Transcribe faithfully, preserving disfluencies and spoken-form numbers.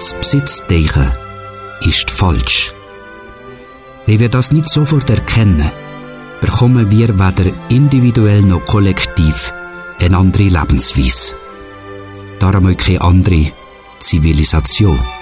Das Besitzdenken ist falsch. Wenn wir das nicht sofort erkennen, bekommen wir weder individuell noch kollektiv eine andere Lebensweise. Darum auch keine andere Zivilisation.